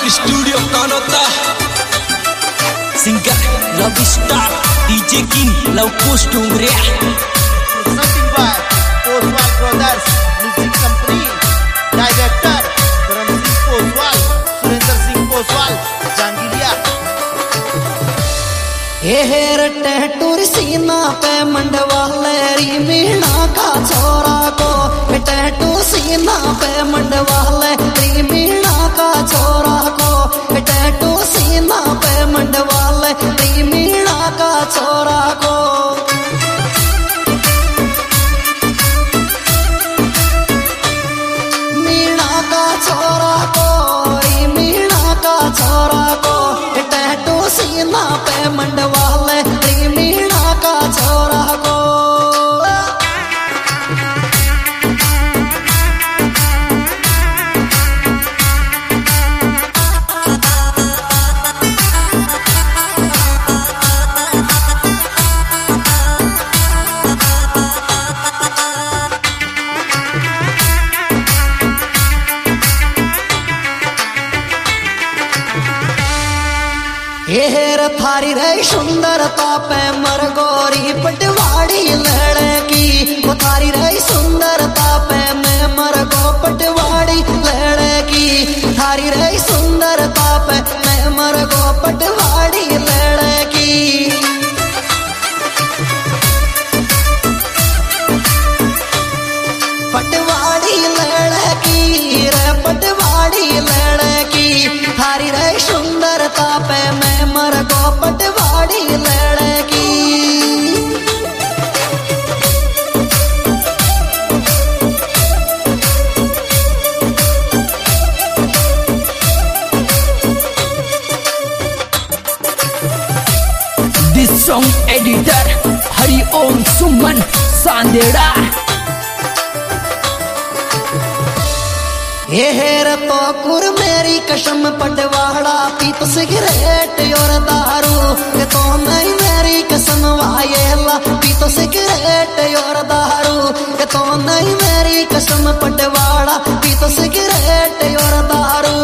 Studio Kanota singer love star DJ king love post Umaria presenting by Poswal Brothers Music Company Director Karan Singh Poswal Surinder Singh Poswal Jangiria हेर टैटूर सीना पे मंडवाले री मीणा का छोरा को टैटू सीना पे मंडवाले री मीणा का छोरा को टैटू सीना पे मंडवाले री मीणा का छोरा को मीणा का छोरा को री मीणा का छोरा को टैटू सीना पे मंडवाले री मीणा का छोरा को हेर थारी रे सुंदरता पे मर गोरी पटवाड़ी लड़की वो थारी रे सुंदरता पे मैं मर गो पटवाड़ी लड़की थारी रे सुंदरता पे मैं मर गो पटवाड़ी लड़की पटवाड़ी लड़की रे पटवाड़ी लड़की थारी रे सुंदरता पे मैं मर गो पटवाड़ी लड़की this song editor Hari Om Suman Sandera हेर तो कुर मेरी कसम पटवाड़ा पीत सिगरेट और दारू तो नहीं मेरी कसम वायेला पीत सिगरेट और दारू तो नहीं मेरी कसम पटवाड़ा पीत सिगरेट और दारू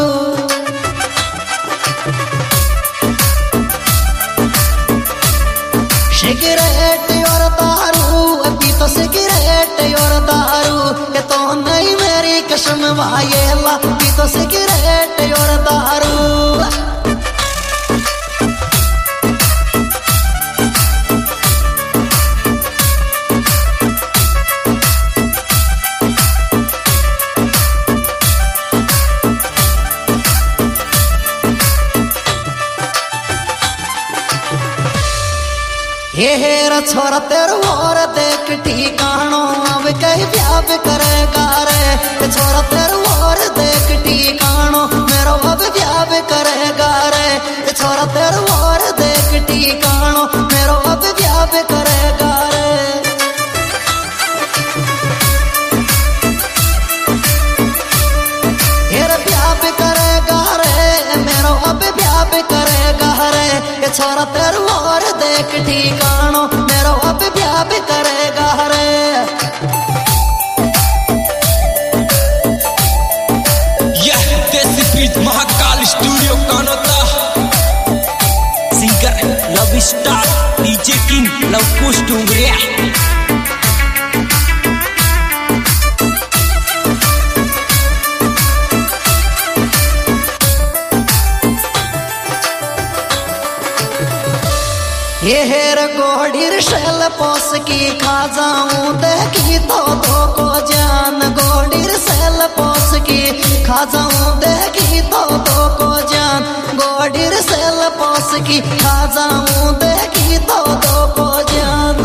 सिगरेट और दारू पीत सिगरेट और दारू तो नहीं मेरी कसम वायेला पीत सिगरेट और दारू हेर छोरा तेरे और देख ठिकानो अब कहीं ब्याह करेगा रे छोरा तेरे और देख ठिकानो मेरा अब ब्याह करेगा रे छोरा तेरे और देख ठिकानो मेरा अब ब्याह करेगा रे हेर ब्याह करेगा रे मेरा अब ब्याह करेगा रे छोरा तेरे और देख ठिकानो मेरा अब ब्याह करेगा रे यह देसी बीज Mahakal studio Kanota singer love star DJ king love post Umaria हेर गोडीर शैल पोस की खा जाऊं देखी तो को जान गोडीर शैल पोस की खा जाऊं देखी तो को जान गोडीर शैल पोस की खा जाऊं देखी तो को जान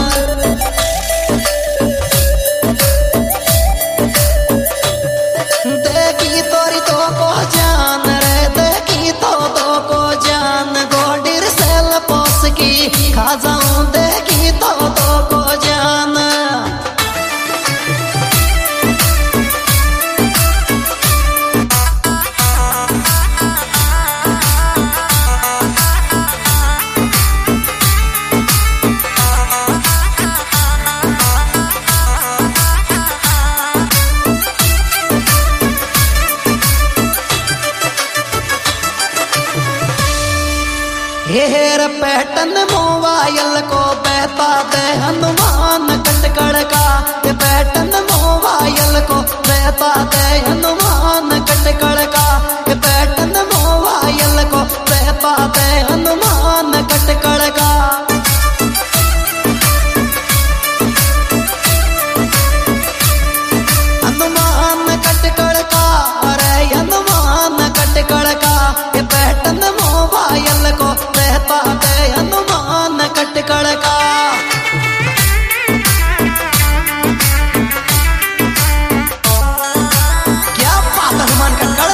देखी तोरी तो को जान रे देखी तो को जान गोडीर शैल पोस की खा जाऊं देखी तो को जान हेर पैटर्न मोबाइल को बहता दे हनुमान कटकड़ का, ये पैटर्न मोबाइल को बहता दे हनुमान कटकड़ का, ये पैटर्न मोबाइल को बहता दे हनुमान कटकड़ का। हनुमान कटकड़ का, अरे हनुमान कटकड़ का, ये पैटर्न मोबाइल को बहता दे हनुमान कटकड़ का। क्या बात हनुमान कटकड़।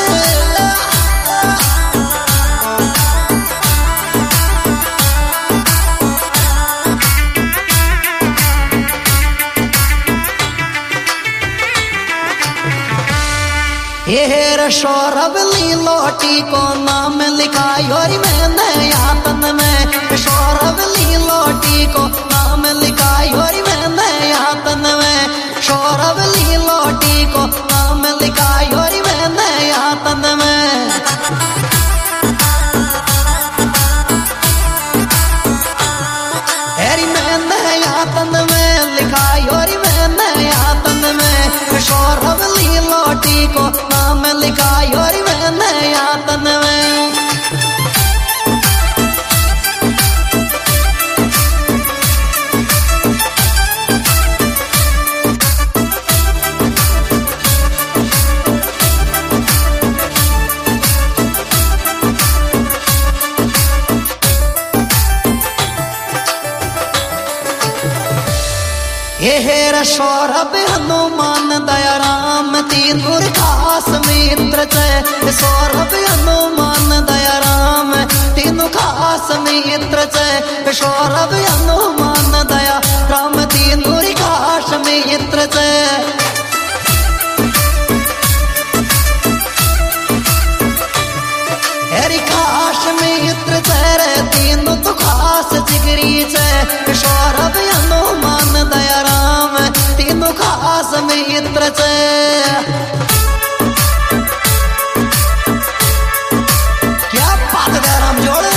हेर सौरभ लीलोटी को नाम लिखा और मैंने यातन में, सौरभ लीलोटी को नाम लिखा और मैंने यातन में, सौरभ लीलोटी को नाम लिखा और मैंने यातन में। हेरी मैंने यातन में लिखा और मैंने यातन में, सौरभ लीलोटी को नाम लिखा और मैंने यातन में। हेर सौरभ हनुमान दया राम तीनों खास मित्र छे, सौरभ हनुमान दया राम तीनों खास मित्र छे, सौरभ हनुमान दया राम तीनों खास मित्र छे। हेरी खास मित्र छे रे तीनों तो खास जिगरी छे, सौरभ हनुमान दया राम तीनों खास मित्र छे। क्या बात है राम जोड़े।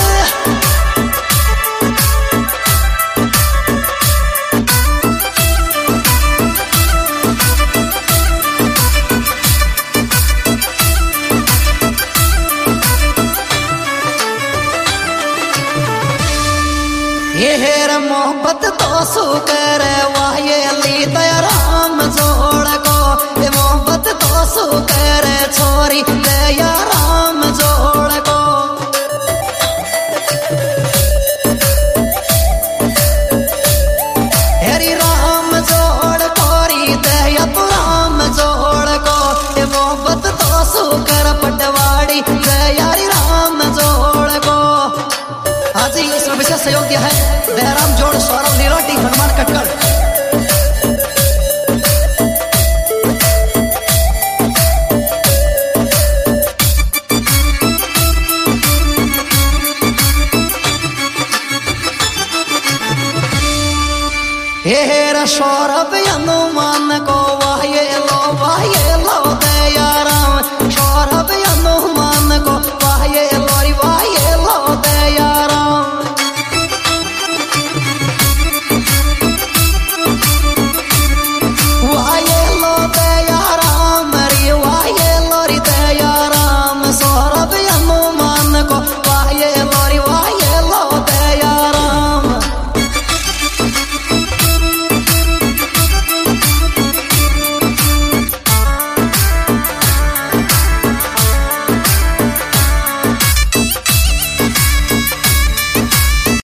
हेर मोहब्बत तो सु करे वाये ली दया राम जोड़ को, ये मोहब्बत तो सु करे छोरी दया राम जोड़ को। हेरी राम जोड़ कोरी दया तू राम जोड़ को, ये मोहब्बत तो सु कर पटवाड़ी दया राम जोड़ को। आज ही इसमें विशेष सहयोग दिया है दयाराम जोड़, सौरभ लीलोटी, हनुमान कटकड़।